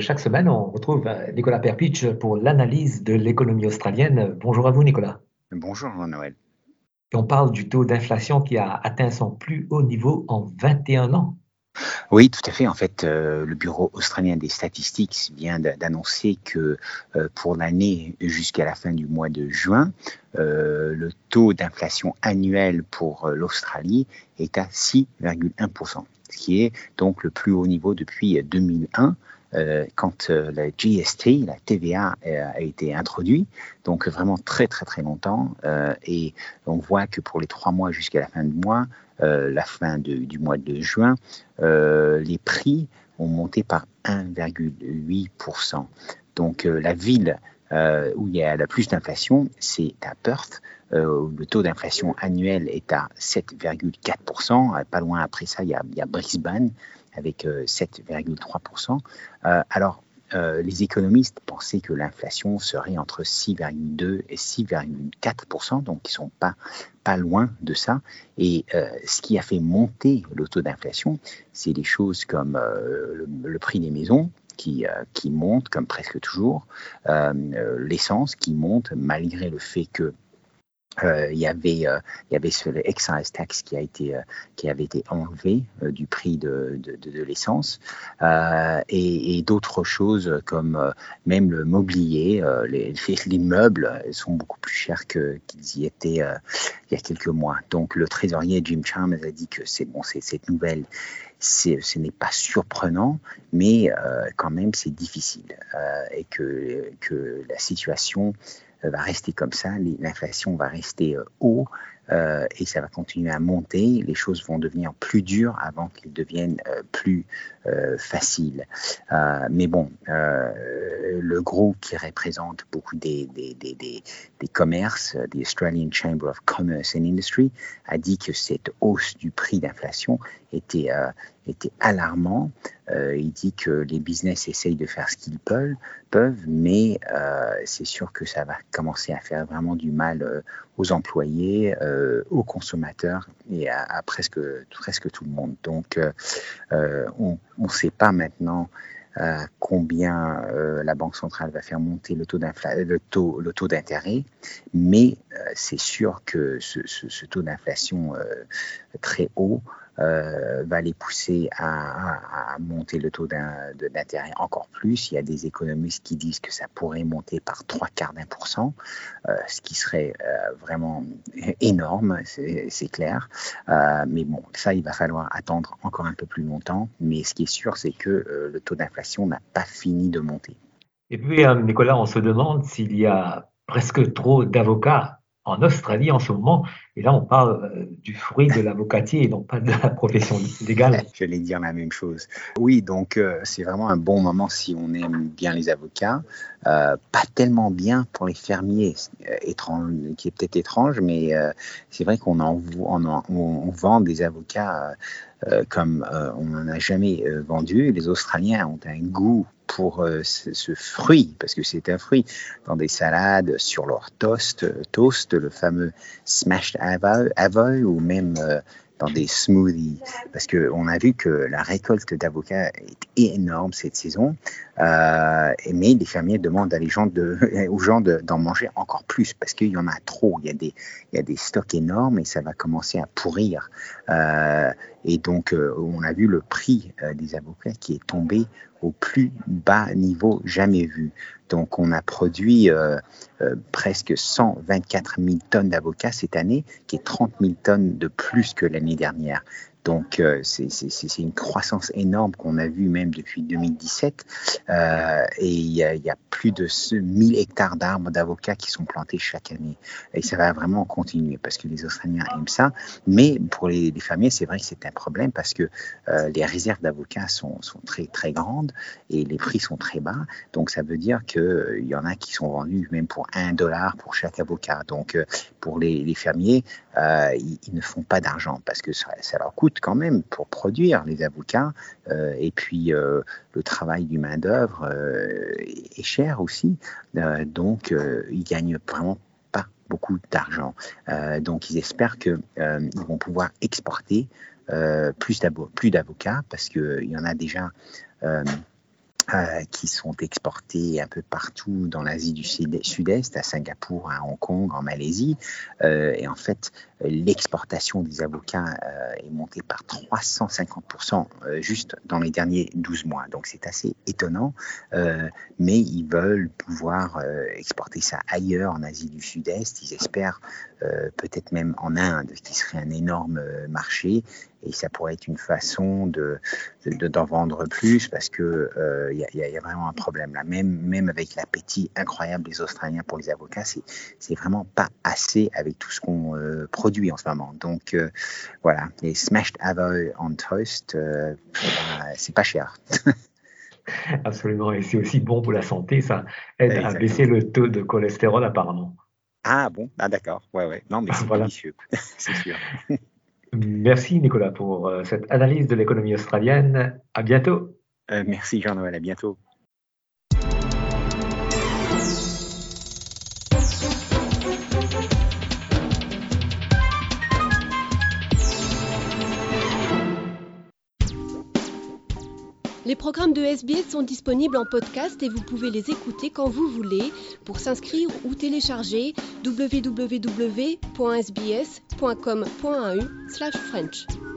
chaque semaine, on retrouve Nicolas Perpich pour l'analyse de l'économie australienne. Bonjour à vous, Nicolas. Bonjour Jean-Noël. Et on parle du taux d'inflation qui a atteint son plus haut niveau en 21 ans. Oui, tout à fait. En fait, le Bureau australien des statistiques vient d'annoncer que pour l'année jusqu'à la fin du mois de juin, le taux d'inflation annuel pour l'Australie est à 6,1%, ce qui est donc le plus haut niveau depuis 2001. Quand la GST, la TVA, a été introduite, donc vraiment très très très longtemps, et on voit que pour les 3 mois jusqu'à la fin du mois, la fin du mois de juin, les prix ont monté par 1,8%. Donc la ville où il y a la plus d'inflation, c'est à Perth, où le taux d'inflation annuel est à 7,4%. Pas loin après ça, il y a Brisbane avec 7,3%. Les économistes pensaient que l'inflation serait entre 6,2 et 6,4%, donc ils ne sont pas loin de ça. Et ce qui a fait monter le taux d'inflation, c'est des choses comme le prix des maisons, qui monte comme presque toujours, l'essence qui monte malgré le fait que il y avait ce excise tax qui avait été enlevé du prix de l'essence, et d'autres choses comme même le mobilier, les meubles sont beaucoup plus chers qu'ils y étaient il y a quelques mois. Donc le trésorier Jim Chalmers a dit que cette nouvelle, ce n'est pas surprenant, mais quand même c'est difficile, et que la situation va rester comme ça, l'inflation va rester haut, et ça va continuer à monter, les choses vont devenir plus dures avant qu'elles deviennent plus faciles. Mais bon, le groupe qui représente beaucoup des commerces, the Australian Chamber of Commerce and Industry, a dit que cette hausse du prix d'inflation était alarmant. Il dit que les business essayent de faire ce qu'ils peuvent, mais c'est sûr que ça va commencer à faire vraiment du mal aux employés, aux consommateurs et à presque tout le monde. Donc, on ne sait pas maintenant combien la Banque centrale va faire monter le taux d'intérêt, mais c'est sûr que ce taux d'inflation très haut va les pousser à monter le taux d'intérêt encore plus. Il y a des économistes qui disent que ça pourrait monter par 0,75%, ce qui serait vraiment énorme, c'est clair. Mais bon, ça, il va falloir attendre encore un peu plus longtemps. Mais ce qui est sûr, c'est que le taux d'inflation n'a pas fini de monter. Et puis, Nicolas, on se demande s'il y a presque trop d'avocats en Australie en ce moment. Et là, on parle du fruit de l'avocatier et non pas de la profession légale. J'allais dire la même chose. Oui, donc c'est vraiment un bon moment si on aime bien les avocats. Pas tellement bien pour les fermiers, qui est peut-être étrange, mais c'est vrai qu'on on vend des avocats comme on n'en a jamais vendu. Les Australiens ont un goût pour ce fruit, parce que c'est un fruit, dans des salades, sur leur toast, le fameux smashed avo, ou même dans des smoothies, parce qu'on a vu que la récolte d'avocats est énorme cette saison, mais les fermiers demandent aux gens d'en manger encore plus, parce qu'il y en a trop, il y a des stocks énormes et ça va commencer à pourrir. Et donc, on a vu le prix des avocats qui est tombé au plus bas niveau jamais vu. Donc, on a produit presque 124 000 tonnes d'avocats cette année, qui est 30 000 tonnes de plus que l'année dernière. Donc, c'est une croissance énorme qu'on a vue même depuis 2017. Et il y a plus de 1000 hectares d'arbres d'avocats qui sont plantés chaque année. Et ça va vraiment continuer parce que les Australiens aiment ça. Mais pour les fermiers, c'est vrai que c'est un problème parce que les réserves d'avocats sont très, très grandes et les prix sont très bas. Donc, ça veut dire qu'il y en a qui sont vendus même pour $1 pour chaque avocat. Donc, pour les fermiers, ils ne font pas d'argent parce que ça leur coûte quand même pour produire les avocats, et puis le travail du main-d'œuvre est cher aussi, donc ils gagnent vraiment pas beaucoup d'argent. Donc ils espèrent qu'ils vont pouvoir exporter plus d'avocats parce qu'il y en a déjà qui sont exportés un peu partout dans l'Asie du Sud-Est, à Singapour, à Hong Kong, en Malaisie. Et en fait, l'exportation des avocats est montée par 350% juste dans les derniers 12 mois. Donc c'est assez étonnant, mais ils veulent pouvoir exporter ça ailleurs, en Asie du Sud-Est. Ils espèrent peut-être même en Inde, qui serait un énorme marché. Et ça pourrait être une façon d'en vendre plus, parce que y a vraiment un problème là. Même avec l'appétit incroyable des Australiens pour les avocats, c'est vraiment pas assez avec tout ce qu'on produit en ce moment. Donc voilà, les smashed avo on toast, c'est pas cher. Absolument, et c'est aussi bon pour la santé, ça aide à Exactement. baisser le taux de cholestérol apparemment. Ah bon, ah d'accord, ouais. Non mais c'est Voilà. délicieux, c'est sûr. Merci Nicolas pour cette analyse de l'économie australienne. À bientôt. Merci Jean-Noël, à bientôt. Les programmes de SBS sont disponibles en podcast et vous pouvez les écouter quand vous voulez. Pour s'inscrire ou télécharger, www.sbs.com.au/French.